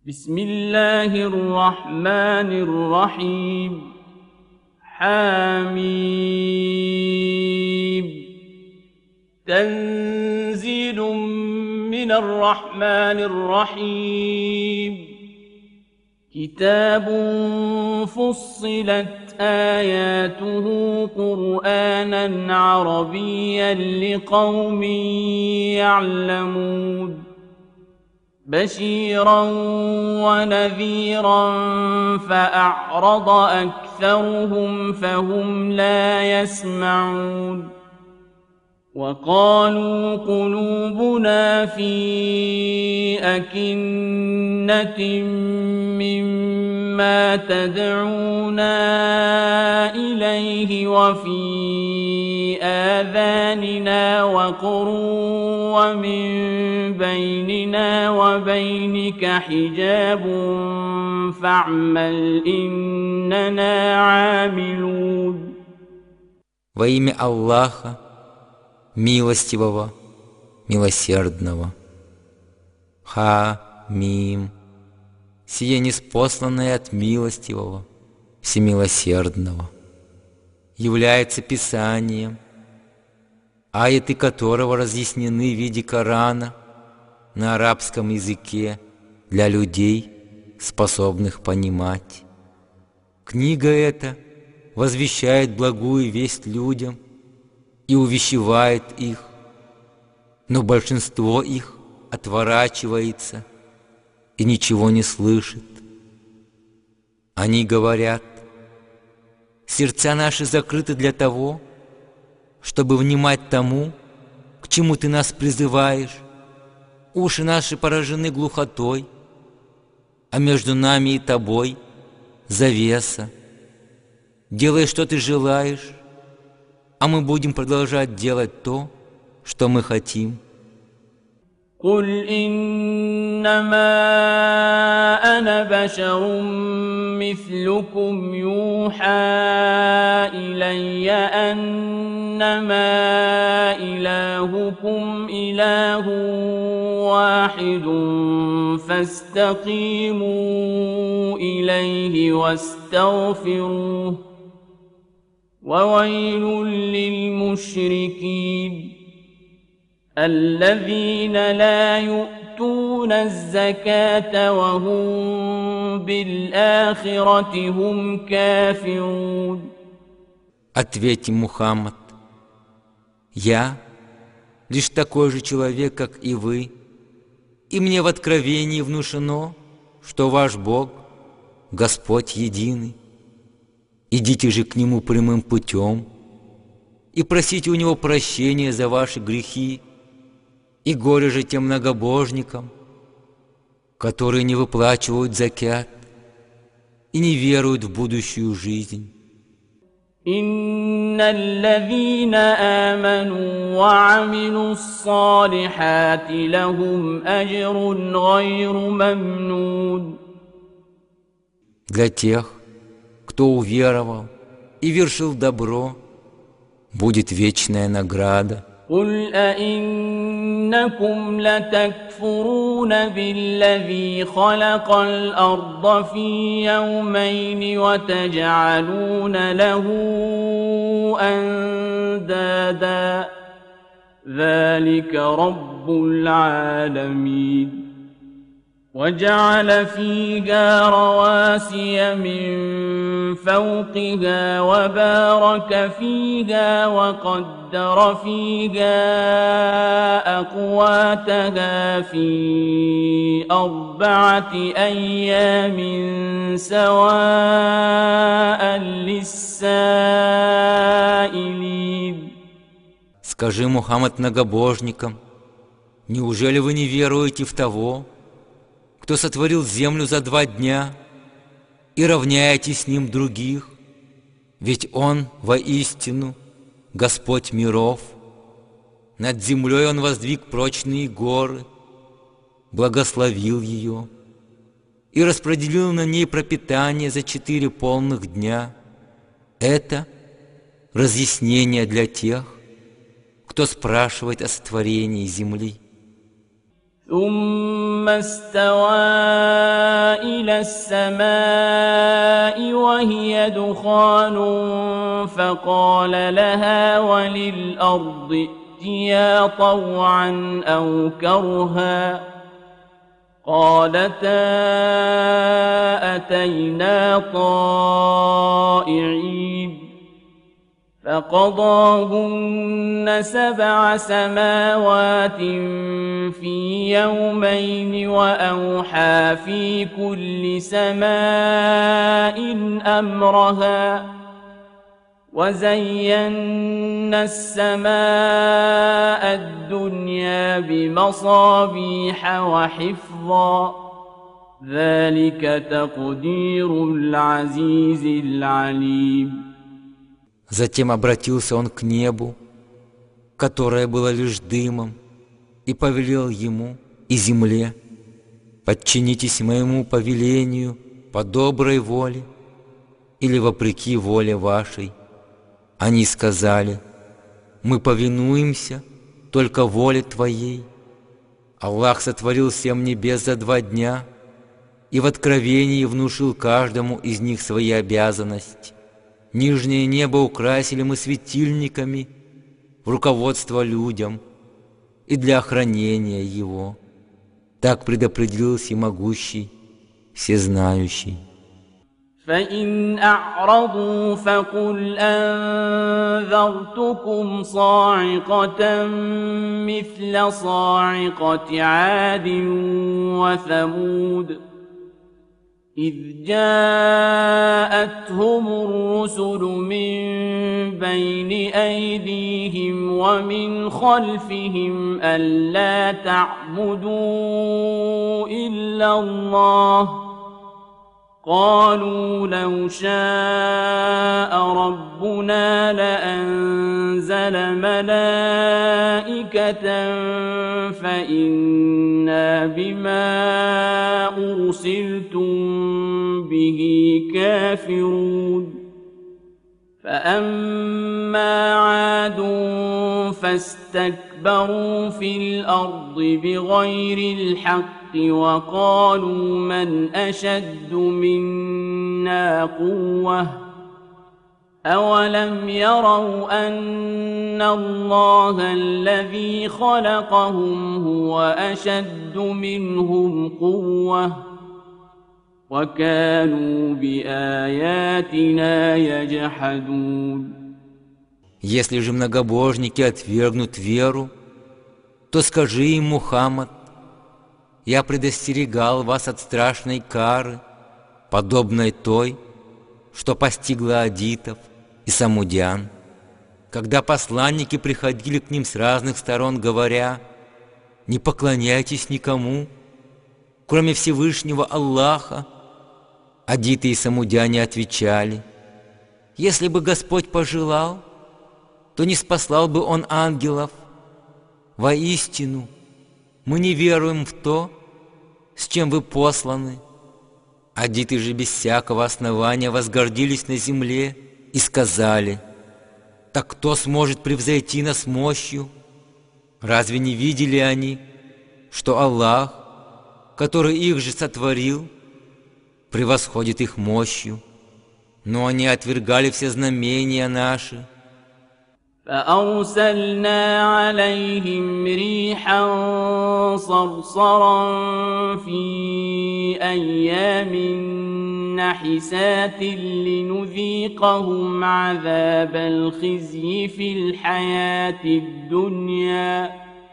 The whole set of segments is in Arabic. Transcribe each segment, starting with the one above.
بسم الله الرحمن الرحيم حميم تنزيل من الرحمن الرحيم كتاب فصلت آياته قرآنا عربيا لقوم يعلمون بشيرا ونذيرا فأعرض أكثرهم فهم لا يسمعون وقالوا قلوبنا في أكنة مما تدعونا إليه وفي آذاننا وقر ومن بيننا وبينك حجاب فاعمل إننا عاملون. Во имя Аллаха, милостивого, милосердного. Ха-мим. Сие ниспосланное от милостивого, всемилосердного. Является Писанием, аяты которого разъяснены в виде Корана на арабском языке для людей, способных понимать. Книга эта возвещает благую весть людям и увещевает их, но большинство их отворачивается и ничего не слышит. Они говорят: сердца наши закрыты для того, чтобы внимать тому, к чему ты нас призываешь. Уши наши поражены глухотой, а между нами и тобой завеса. Делай, что ты желаешь, а мы будем продолжать делать то, что мы хотим. قل إنما أنا بشر مثلكم يوحى إلي أنما إلهكم إله واحد فاستقيموا إليه واستغفروه وويل للمشركين الذين لا يؤتون الزكاة وهم بالآخرة هم كافرون. Ответь им, Мухаммад: я лишь такой же человек, как и вы, и мне в откровении внушено, что ваш Бог — Господь единый. Идите же к Нему прямым путем и просите у Него прощения за ваши грехи, и горе же тем многобожникам, которые не выплачивают закят и не веруют в будущую жизнь. إن الذين آمنوا وعملوا الصالحات لهم أجر غير ممنون. Для тех, кто уверовал и вершил добро, будет вечная награда. قل أئنكم لتكفرون بالذي خلق الأرض في يومين وتجعلون له أندادا ذلك رب العالمين. وجعل فيها رواسي من فوقها وبارك فيها وقدر فيها أقواتها في 4 أيام سواء للسائلين. Скажи, Мухаммад, многобожникам: неужели вы не веруете в того, кто сотворил землю за 2 дня, и равняете с ним других? Ведь Он воистину Господь миров. Над землей Он воздвиг прочные горы, благословил ее и распределил на ней пропитание за 4 полных дня. Это разъяснение для тех, кто спрашивает о сотворении земли. ثم استوى إلى السماء وهي دخان فقال لها وللأرض ائتيا طوعا أو كرها قالتا أتينا طائعين فقضاهن 7 سماوات في يومين وأوحى في كل سماء أمرها وزينا السماء الدنيا بمصابيح وحفظا ذلك تقدير العزيز العليم. Затем обратился он к небу, которое было лишь дымом, и повелел ему и земле: подчинитесь моему повелению по доброй воле или вопреки воле вашей. Они сказали: мы повинуемся только воле твоей. Аллах сотворил 7 небес за 2 дня и в откровении внушил каждому из них свои обязанности. Нижнее небо украсили мы светильниками в руководство людям и для охранения его. Так предопределил Всемогущий, Всезнающий. فإن أعرضوا فقل أنذرتكم صاعقة مثل صاعقة عاد وثمود إذ جاءتهم الرسل من بين أيديهم ومن خلفهم ألا تعبدوا إلا الله قالوا لو شاء ربنا لأنزل ملائكة فإنا بما أرسلتم به كافرون فأما عاد فاستكبروا في الأرض بغير الحق وقالوا من أشد منا قوة أولم يروا أن الله الذي خلقهم هو أشد منهم قوة وكانوا بآياتنا يجحدون. Если же многобожники отвергнут веру, то скажи им, Мухаммад: я предостерегал вас от страшной кары, подобной той, что постигла адитов и самудян, когда посланники приходили к ним с разных сторон, говоря: не поклоняйтесь никому, кроме Всевышнего Аллаха. Адиты и самудяне отвечали: если бы Господь пожелал, то не спаслал бы Он ангелов. Воистину, мы не веруем в то, с чем вы посланы. Адиты же без всякого основания возгордились на земле и сказали: так кто сможет превзойти нас мощью? Разве не видели они, что Аллах, который их же сотворил, превосходит их мощью? Но они отвергали все знамения наши. فأرسلنا عليهم ريحا صرصرا في أيام نحسات لنذيقهم عذاب الخزي في الحياة الدنيا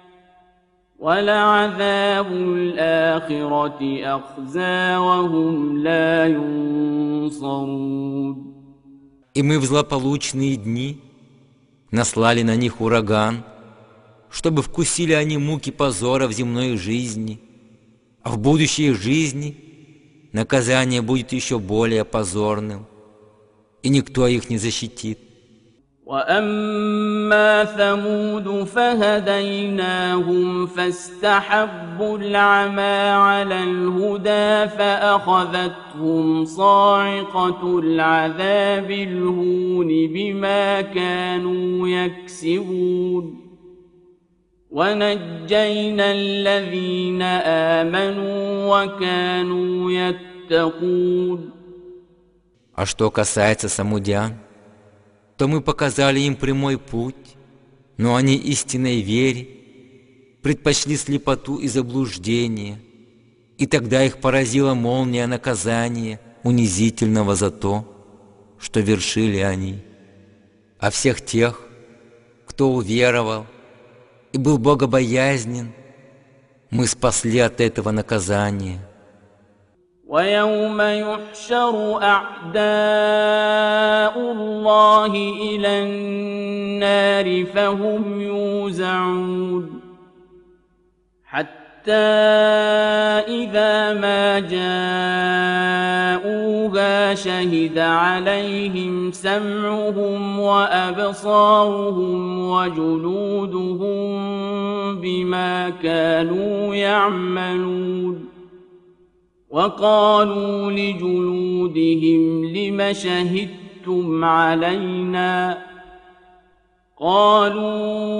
ولعذاب الآخرة أخزى وهم لا ينصرون. И мы в злополучные дни наслали на них ураган, чтобы вкусили они муки позора в земной жизни, а в будущей жизни наказание будет еще более позорным, и никто их не защитит. وأما ثمود فهديناهم فاستحبوا العمى على الهدى فأخذتهم صاعقة العذاب الهون بما كانوا يكسبون ونجينا الذين آمنوا وكانوا يتقون. А что касается самудян, то мы показали им прямой путь, но они истинной вере предпочли слепоту и заблуждение, и тогда их поразила молния наказания, унизительного за то, что вершили они. А всех тех, кто уверовал и был богобоязнен, мы спасли от этого наказания. ويوم يحشر أعداء الله إلى النار فهم يوزعون حتى إذا ما جاءوها شهد عليهم سمعهم وأبصارهم وجلودهم بما كانوا يعملون. وقالوا لجلودهم لم شهدتم علينا قالوا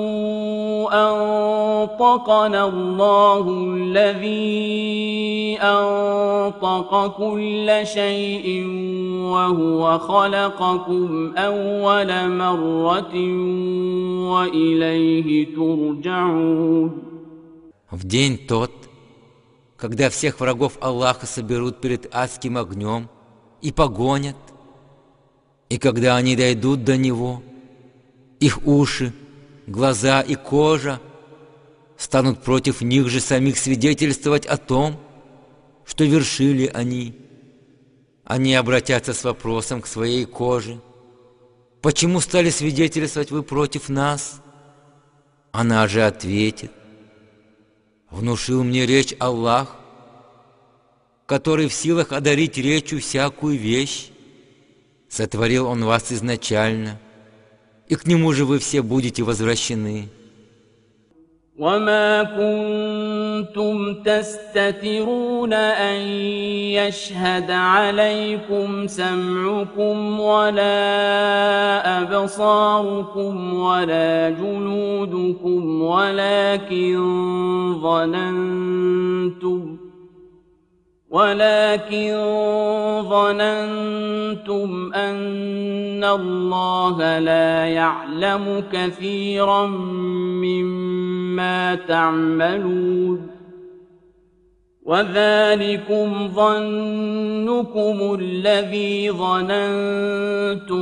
أنطقنا الله الذي أنطق كل شيء وهو خلقكم أول مرة وإليه ترجعون. В день тот, когда всех врагов Аллаха соберут перед адским огнем и погонят, и когда они дойдут до него, их уши, глаза и кожа станут против них же самих свидетельствовать о том, что вершили они. Они обратятся с вопросом к своей коже: «Почему стали свидетельствовать вы против нас?» Она же ответит: «Внушил мне речь Аллах, который в силах одарить речью всякую вещь. Сотворил Он вас изначально, и к Нему же вы все будете возвращены». وما كنتم تستترون أن يشهد عليكم سمعكم ولا أبصاركم ولا جلودكم ولكن ظننتم أن الله لا يعلم كثيرا مما تعملون. وذلكم ظنكم الذي ظننتم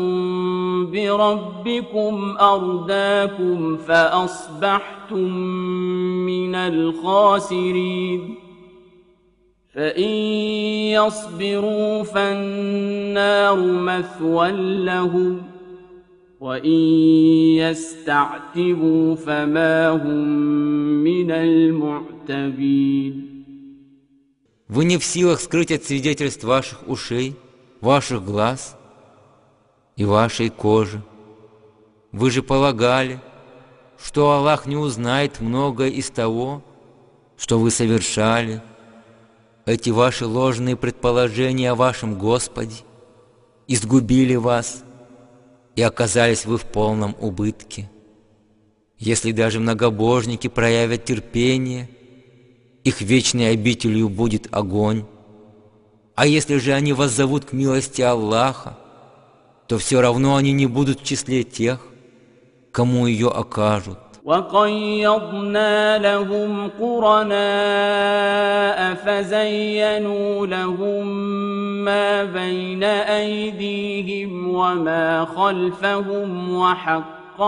بربكم أرداكم فأصبحتم من الخاسرين. فإن يصبروا فالنار مثوى لهم وإن يستعتبوا فما هم من المعتبين. Вы не в силах скрыть от свидетельств ваших ушей, ваших глаз и вашей кожи. Вы же полагали, что Аллах не узнает многое из того, что вы совершали. Эти ваши ложные предположения о вашем Господе изгубили вас, и оказались вы в полном убытке. Если даже многобожники проявят терпение, их вечной обителью будет огонь. А если же они воззовут к милости Аллаха, то все равно они не будут в числе тех, кому ее окажут. وَقَيَّضْنَا لَهُمْ قُرَنَاءَ فَزَيَّنُوا لَهُم مَّا بَيْنَ أَيْدِيهِمْ وَمَا خَلْفَهُمْ وَحَقَّ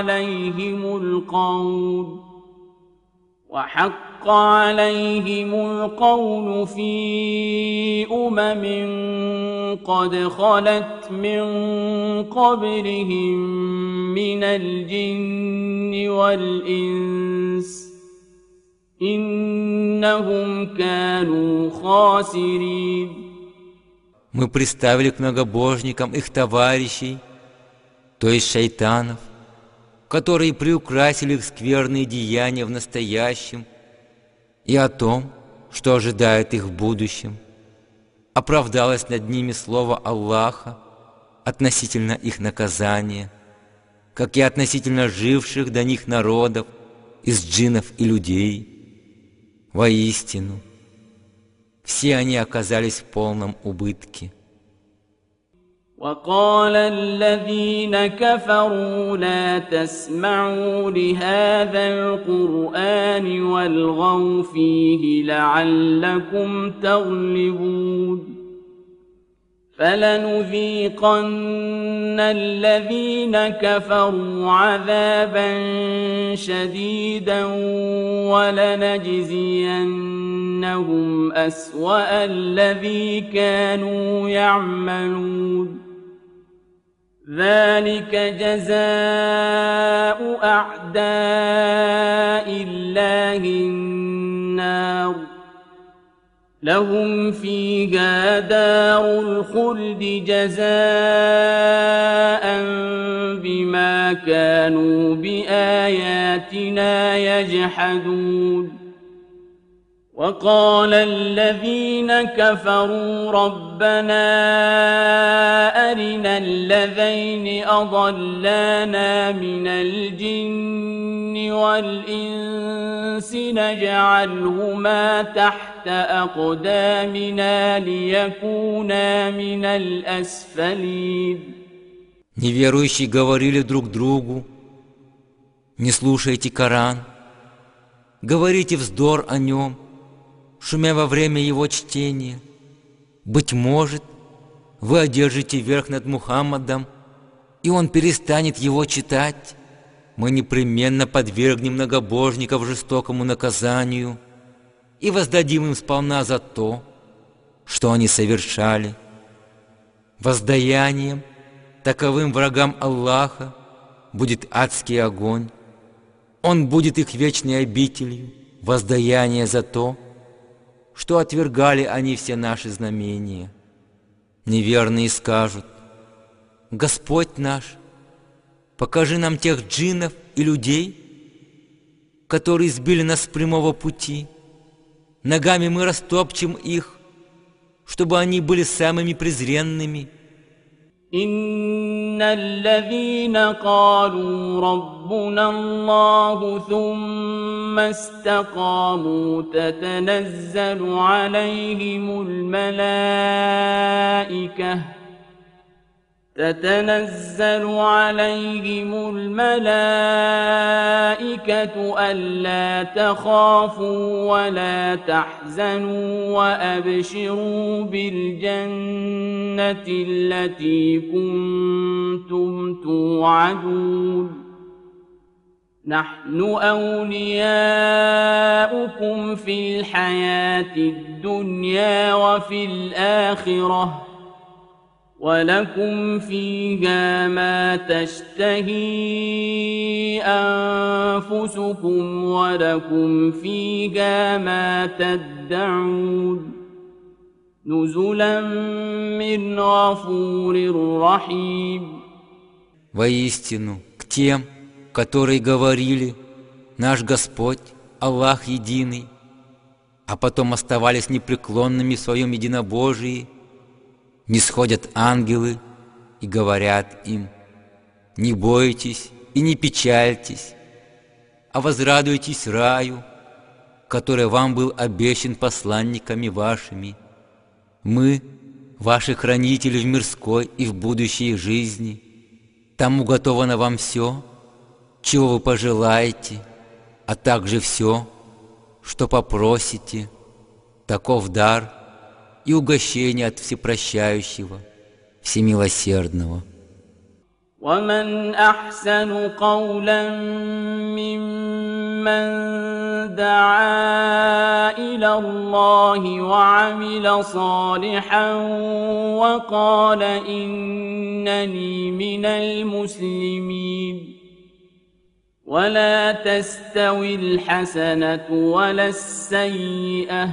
عليهم القول في قد خلت من قبلهم من الجن والإنس إنهم كانوا خاسرين. Мы приставили к многобожникам их товарищей, то есть шайтанов, которые приукрасили их скверные деяния в настоящем и о том, что ожидает их в будущем. Оправдалось над ними слово Аллаха относительно их наказания, как и относительно живших до них народов из джиннов и людей. Воистину, все они оказались в полном убытке. وقال الذين كفروا لا تسمعوا لهذا القرآن والغوا فيه لعلكم تغلبون فلنذيقن الذين كفروا عذابا شديدا ولنجزينهم أسوأ الذي كانوا يعملون ذلك جزاء أعداء الله النار لهم فيها دار الخلد جزاء بما كانوا بآياتنا يجحدون وقال الذين كفروا ربنا أرنا الذين أضلانا من الجن والإنس نجعلهما تحت أقدامنا ليكونا من الأسفلين. Неверующие говорили друг другу: не слушайте Коран, говорите вздор о нем, шумя во время его чтения. Быть может, вы одержите верх над Мухаммадом, и он перестанет его читать. Мы непременно подвергнем многобожников жестокому наказанию и воздадим им сполна за то, что они совершали. Воздаянием таковым врагам Аллаха будет адский огонь. Он будет их вечной обителью, воздаяние за то, что отвергали они все наши знамения. Неверные скажут: Господь наш, покажи нам тех джиннов и людей, которые сбили нас с прямого пути. Ногами мы растопчем их, чтобы они были самыми презренными. إن الذين قالوا ربنا الله ثم استقاموا تتنزل عليهم الملائكة ألا تخافوا ولا تحزنوا وأبشروا بالجنة التي كنتم توعدون نحن أولياؤكم في الحياة الدنيا وفي الآخرة ولكم فيها ما تشتهي أنفسكم ولكم فيها ما تدعون نزلا من غفور رحيم. Воистину, к тем, которые говорили: наш Господь, Аллах единый, а потом оставались непреклонными в своем единобожии, нисходят ангелы и говорят им: не бойтесь и не печальтесь, а возрадуйтесь раю, который вам был обещан посланниками вашими. Мы, ваши хранители в мирской и в будущей жизни. Там уготовано вам все, чего вы пожелаете, а также все, что попросите. Таков дар и угощение от Всепрощающего, Всемилосердного. ومن أحسن قولا ممن دعا إلى الله وعمل صالحا وقال إنني من المسلمين ولا تستوي الحسنة ولا السيئة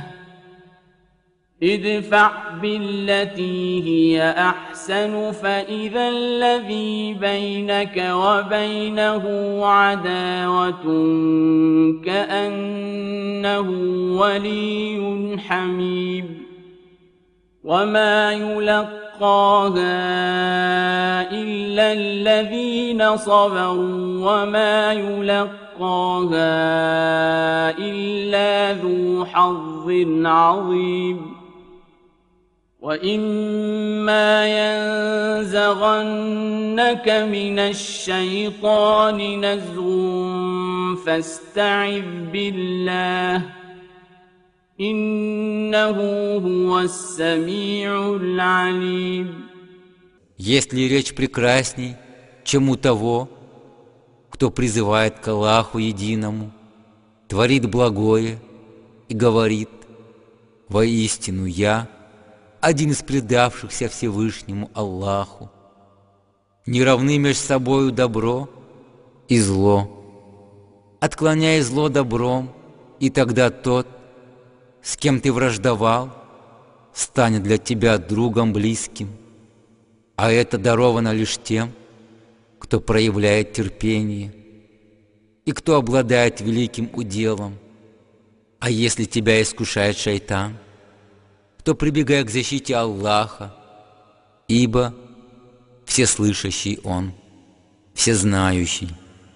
ادفع بالتي هي أحسن فإذا الذي بينك وبينه عداوة كأنه ولي حميم وما يلقى إلا الذين صبروا وما يلقاها إلا ذو حظ عظيم وإما ينزغنك من الشيطان نزغ فاستعذ بالله إنه هو السميع العليم. Есть ли речь прекрасней, чем у того, кто призывает к Аллаху единому, творит благое и говорит: «Воистину я один из предавшихся Всевышнему Аллаху». Не равны между собою добро и зло. Отклоняй зло добром, и тогда тот, с кем ты враждовал, станет для тебя другом близким. А это даровано лишь тем, кто проявляет терпение и кто обладает великим уделом. А если тебя искушает шайтан, то прибегай к защите Аллаха, ибо всеслышащий Он, всезнающий.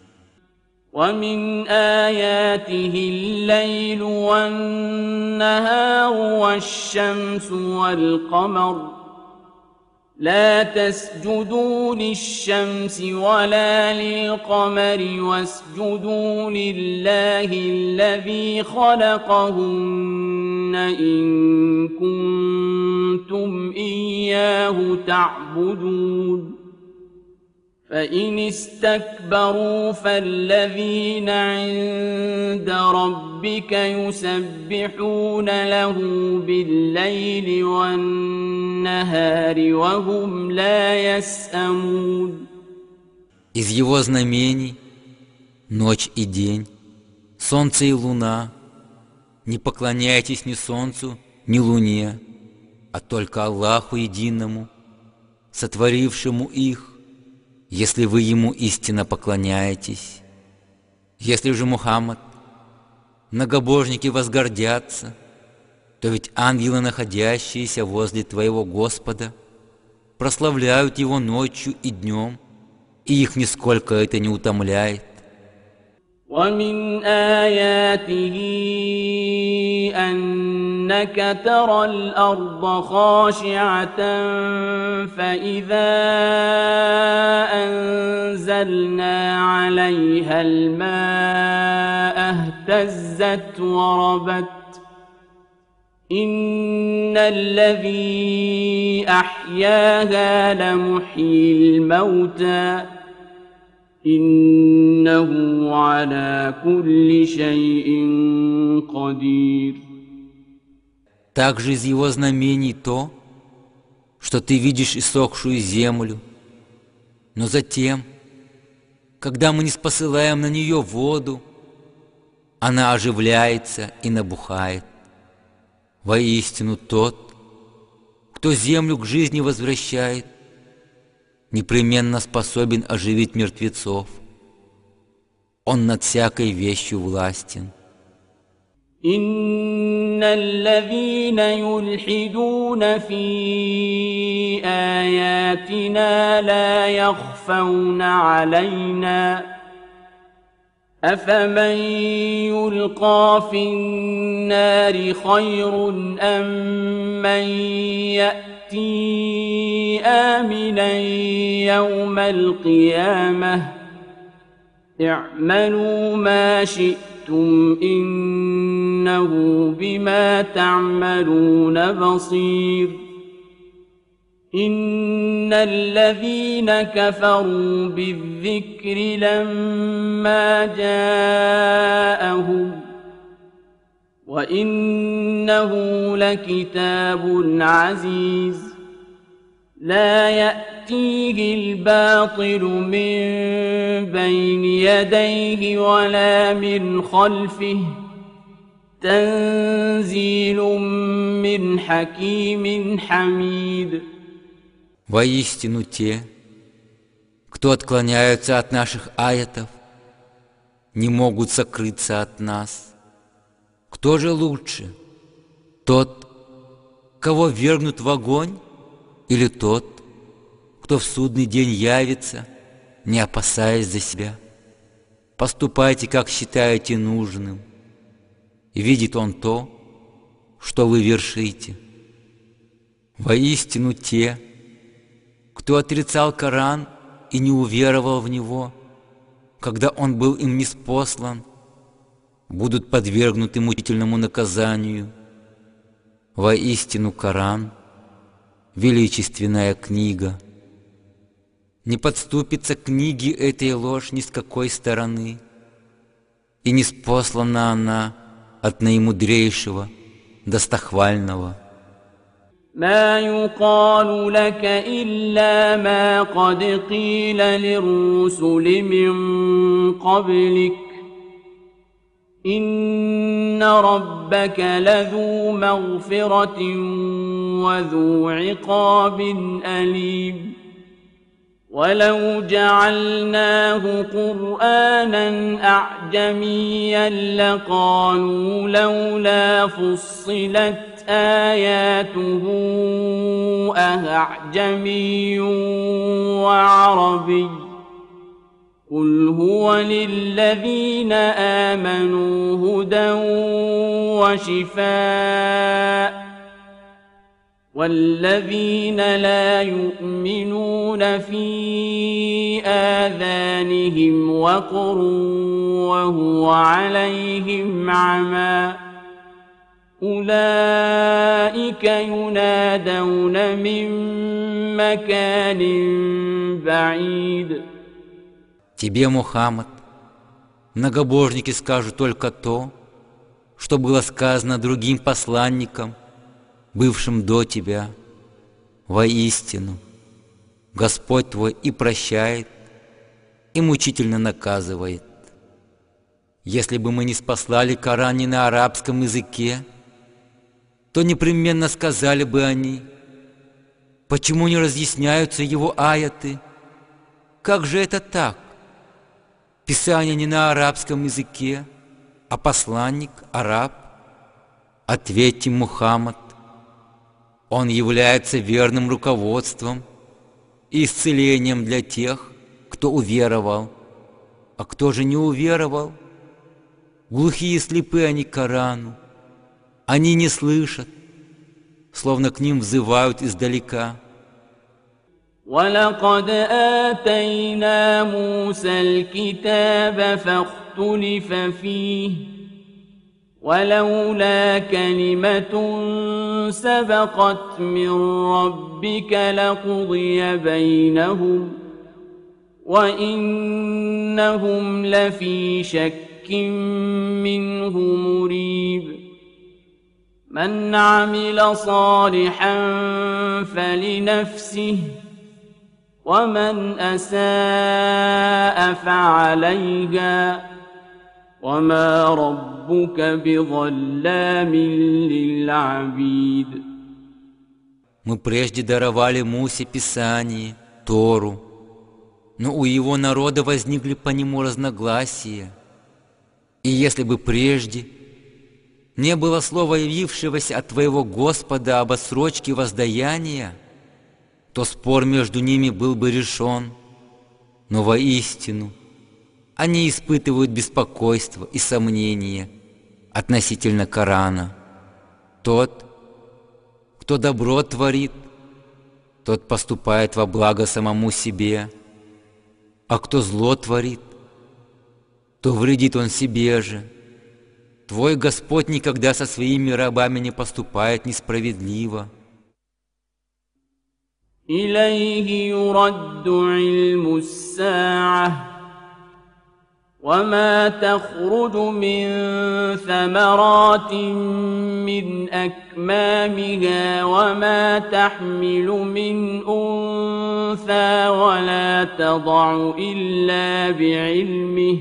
ومن آياته الليل والنهار والشمس والقمر لا تسجدوا للشمس ولا للقمر واسجدوا لله الذي خلقهن إن كنتم إياه تعبدون فإن استكبروا فالذين عند ربك يسبحون له بالليل والنهار وهم لا يسأمون. Из его знамений ночь и день, солнце и луна. Не поклоняйтесь ни солнцу, ни луне, а только Аллаху единому, сотворившему их, если вы Ему истинно поклоняетесь. Если же Мухаммад, многобожники возгордятся, то ведь ангелы, находящиеся возле твоего Господа, прославляют Его ночью и днем, и их нисколько это не утомляет. ومن آياته أنك ترى الأرض خاشعة فإذا أنزلنا عليها الماء اهتزت وربت إن الذي أحياها لمحيي الموتى إنه على كل شيء قدير. Также из его знамений то, что ты видишь иссохшую землю, но затем, когда мы ниспосылаем на нее воду, она оживляется и набухает. Воистину тот, кто землю к жизни возвращает, непременно способен оживить мертвецов. Он над всякой вещью властен. إن الذين يلحدون في آياتنا لا يخفون علينا أفمن يلقى في النار خير أم من يأتي آمنا يوم القيامة اعملوا ما شئتم إنه بما تعملون بصير إن الذين كفروا بالذكر لما جاءهم وإنه لكتاب عزيز لا يأتيه الباطل من بين يديه ولا من خلفه تنزيل من حكيم حميد. Воистину те, кто отклоняются от наших аятов, не могут сокрыться от нас. Кто же лучше? Тот, кого вергнут в огонь, или тот, кто в судный день явится, не опасаясь за себя? Поступайте, как считаете нужным, и видит Он то, что вы вершите. Воистину те, кто отрицал Коран и не уверовал в него, когда он был им ниспослан, будут подвергнуты мучительному наказанию. Воистину Коран — величественная книга. Не подступится к книге этой ложь ни с какой стороны, и ниспослана она от наимудрейшего, достохвального. ما يقال لك إلا ما قد قيل للرسل من قبلك إن ربك لذو مغفرة وذو عقاب أليم ولو جعلناه قرآنا أعجميا لقالوا لولا فصلت آياته أأعجمي وعربي قل هو للذين آمنوا هدى وشفاء والذين لا يؤمنون في آذانهم وقر وهو عليهم عمى أولئك ينادون من مكان بعيد. Тебе, Мухаммад, многобожники скажут только то, что было сказано другим посланникам, бывшим до тебя. Воистину, Господь твой и прощает, и мучительно наказывает. Если бы мы не спаслали Коран ни на арабском языке, то непременно сказали бы они: почему не разъясняются его аяты? Как же это так? Писание не на арабском языке, а посланник араб. Ответьте, Мухаммад, он является верным руководством и исцелением для тех, кто уверовал. А кто же не уверовал? Глухие и слепые они к Корану. Они не слышат, словно к ним взывают издалека. وَلَقَدْ آتَيْنَا مُوسَى الْكِتَابَ فَاخْتُلِفَ فِيهِ وَلَوْلَا كَلِمَةٌ سَبَقَتْ مِنْ رَبِّكَ لَقُضِيَ بَيْنَهُمْ وَإِنَّهُمْ لَفِي شَكٍّ مِّنْهُ مُرِيبٍ مَنْ عَمِلَ صَالِحًا فَلِنَفْسِهِ وَمَنْ أَسَاءَ فَعَلَيْهَا وَمَا رَبُّكَ بِظَلَّامٍ لِلْعَبِيدِ. Мы прежде даровали Мусе Писание, Тору, но у его народа возникли по нему разногласия. И если бы прежде не было слова, явившегося от твоего Господа об отсрочке воздаяния, то спор между ними был бы решен. Но воистину они испытывают беспокойство и сомнения относительно Корана. Тот, кто добро творит, тот поступает во благо самому себе, а кто зло творит, то вредит он себе же. Твой Господь никогда со своими рабами не поступает несправедливо. إليه يرد علم الساعة وما تخرج من ثمرات من أكمامها وما تحمل من أنثى ولا تضع إلا بعلمه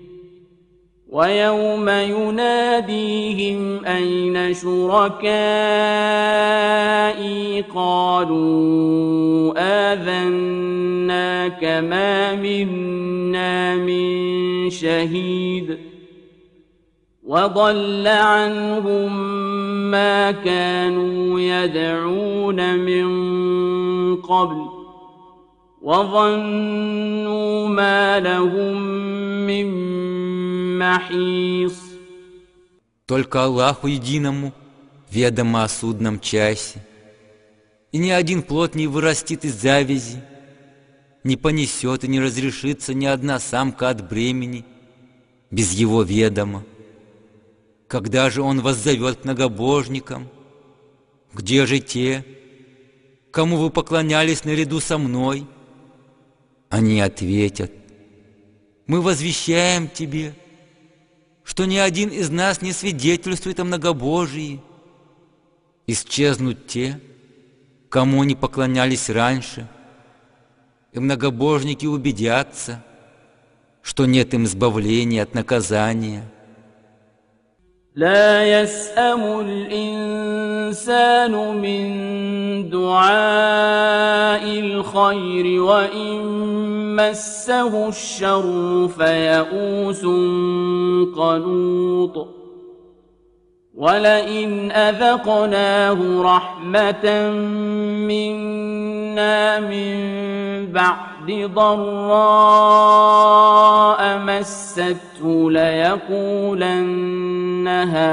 ويوم يناديهم أين شركائي قالوا آذناك ما منا من شهيد وضل عنهم ما كانوا يدعون من قبل وظنوا ما لهم من محيص. Только Аллаху единому ведомо о судном часе, и ни один плод не вырастет из завязи, не понесет и не разрешится ни одна самка от бремени без его ведома. Когда же он воззовет к многобожникам: где же те, кому вы поклонялись наряду со мной? Они ответят: мы возвещаем тебе, что ни один из нас не свидетельствует о многобожии. Исчезнут те, кому не поклонялись раньше, и многобожники убедятся, что нет им избавления от наказания. لا يسأم الإنسان من دعاء الخير وإن مسه الشر فيئوس قنوط ولئن أذقناه رحمة منا من بعد ضراء مسته ليقولن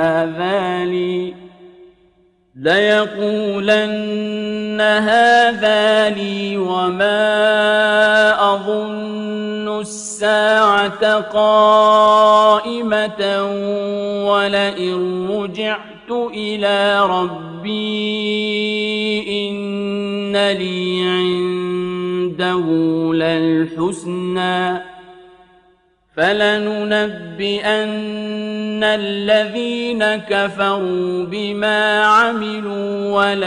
هذا لي وما أظن الساعة قائمة ولئن رجعت إلى ربي إن لي عنده للحسنى فلننبئن الذين كفروا بما عملوا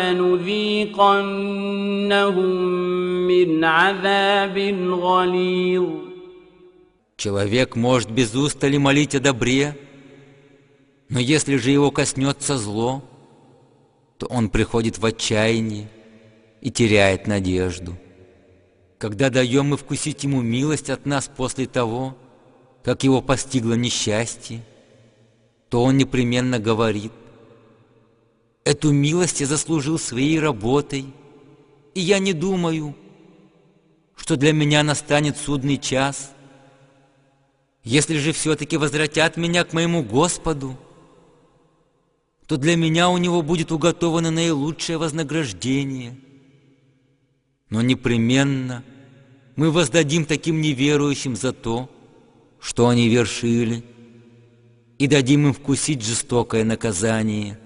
ولنذيقنهم من عذاب غليظ. Человек может без устали молить о добре, но если же его коснется зло, то он приходит в отчаяние и теряет надежду. Когда даем мы вкусить ему милость от нас после того, как его постигло несчастье, то он непременно говорит: эту милость я заслужил своей работой, и я не думаю, что для меня настанет судный час. Если же все-таки возвратят меня к моему Господу, то для меня у него будет уготовано наилучшее вознаграждение. Но непременно мы воздадим таким неверующим за то, что они вершили, и дадим им вкусить жестокое наказание.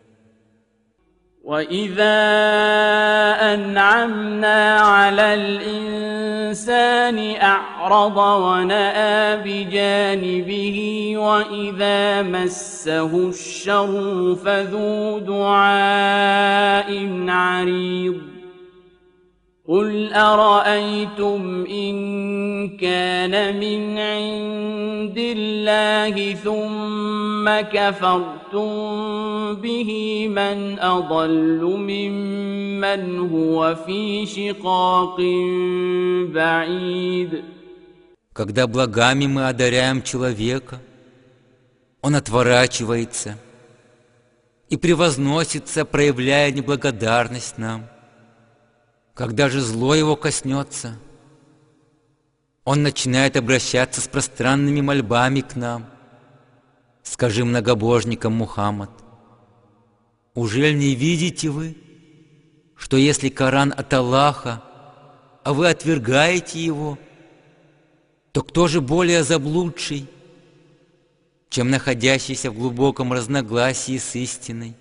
وَإِذَا أَنْعَمْنَا عَلَى الْإِنسَانِ أَعْرَضَ وَنَأَىٰ بِجَانِبِهِ وَإِذَا مَسَّهُ الشَّرُّ فَذُو دُعَاءٍ عَرِيضٍ قُلْ أَرَأَيْتُمْ إِنْ كَانَ مِنْ عِنْدِ اللَّهِ ثُمَّ كَفَرْتُمْ بِهِ مَنْ أَضَلُّ مِمَّنْ هُوَ فِي شِقَاقٍ بَعِيدٍ. Когда благами мы одаряем человека, он отворачивается и превозносится, проявляя неблагодарность нам. Когда же зло его коснется, он начинает обращаться с пространными мольбами к нам. Скажи многобожникам, Мухаммад: ужель не видите вы, что если Коран от Аллаха, а вы отвергаете его, то кто же более заблудший, чем находящийся в глубоком разногласии с истиной?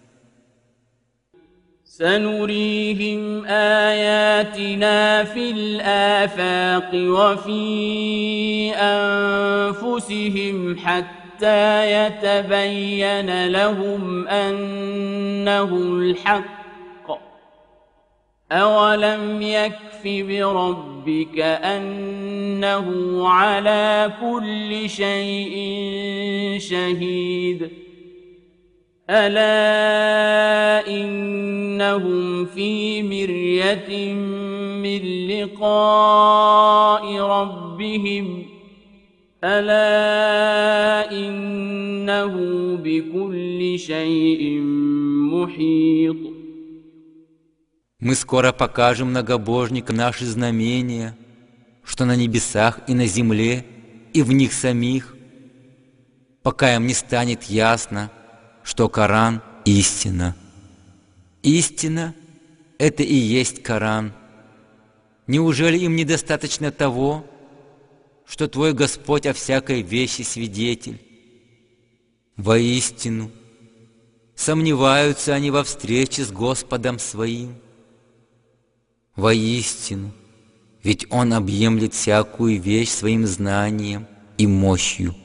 سنريهم آياتنا في الآفاق وفي أنفسهم حتى يتبين لهم أنه الحق أولم يكف بربك أنه على كل شيء شهيد ألا إنهم في مرية من لقاء ربهم ألا إنه بكل شيء محيط. Мы скоро покажем многобожникам наши знамения, что на небесах и на земле, и в них самих, пока им не станет ясно, что Коран — истина. Истина — это и есть Коран. Неужели им недостаточно того, что Твой Господь о всякой вещи свидетель? Воистину, сомневаются они во встрече с Господом своим. Воистину, ведь Он объемлет всякую вещь своим знанием и мощью.